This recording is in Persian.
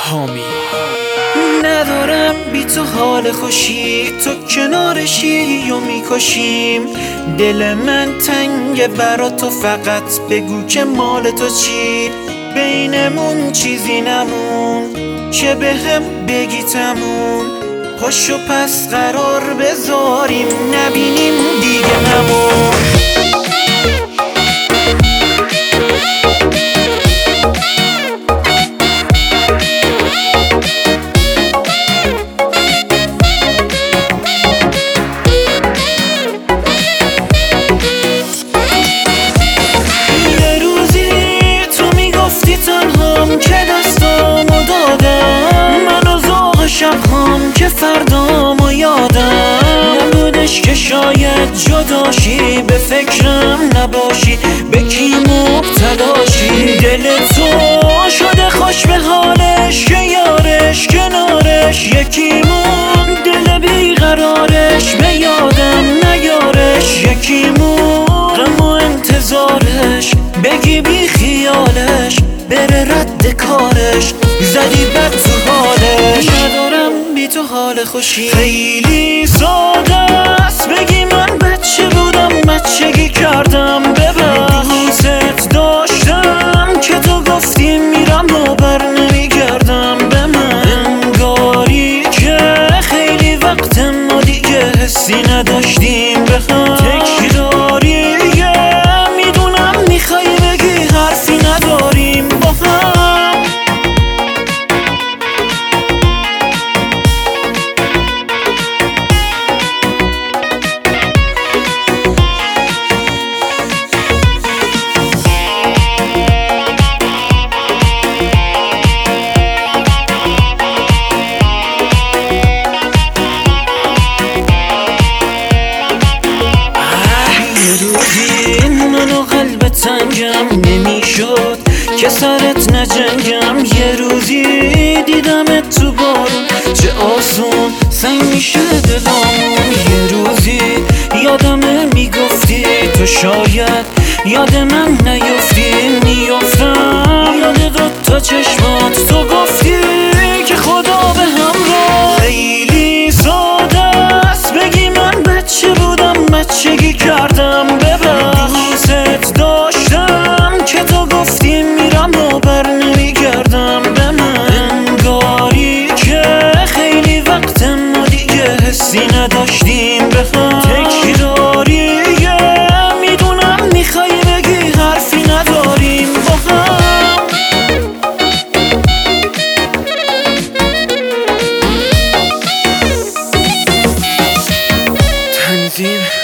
حامی. ندارم بی تو حال خوشی، تو کنارشی و میکشیم. دل من تنگه برا تو، فقط بگو که مال تو چی. بینمون چیزی نمون که به هم بگی تمون. پاشو پس قرار بذاریم، نبینیم دیگه همون. که دستامو دادم من و ذوق شبهام که فردامو یادم نبودش که شاید جداشی، به فکرم نباشی، به کی مبتلاشی. دل تو شده خوش به حالش که یارش کنارش یکی مون. دل بیقرارش به یادم نیارش یکی مون. غم و انتظارش بگی بی خیالش بره رد کارش، زدی بد تو حالش. ندارم بی تو حال خوشی، خیلی ساده است بگی من بچه بودم بچگی کردم. دوست داشتم که تو گفتی میرم و بر نمیگردم به من. انگاری که خیلی وقت ما دیگه حسی نداشتیم به هم. تکراریه میدونم میخوای بگی حرفی نداریم با هم. منو قلب تنگم نمیشد که سرت نجنگم. یه روزی دیدمت تو بارون، چه آسون سنگ میشه دلامون. یه روزی یادمه میگفتی تو شاید یاد من نیفتی. میافتم یاد دوتا چشمات، تو گفتی که خدا به همراه. خیلی ساده است بگی من بچه بودم بچگی کردم. دوست داشتم که تو گفتی میرم و بر نمیگردم به من. انگاری که خیلی وقت ما دیگه حسی نداشتیم به هم. تکراریه میدونم میخوای بگی حرفی نداریم با هم. تنظیم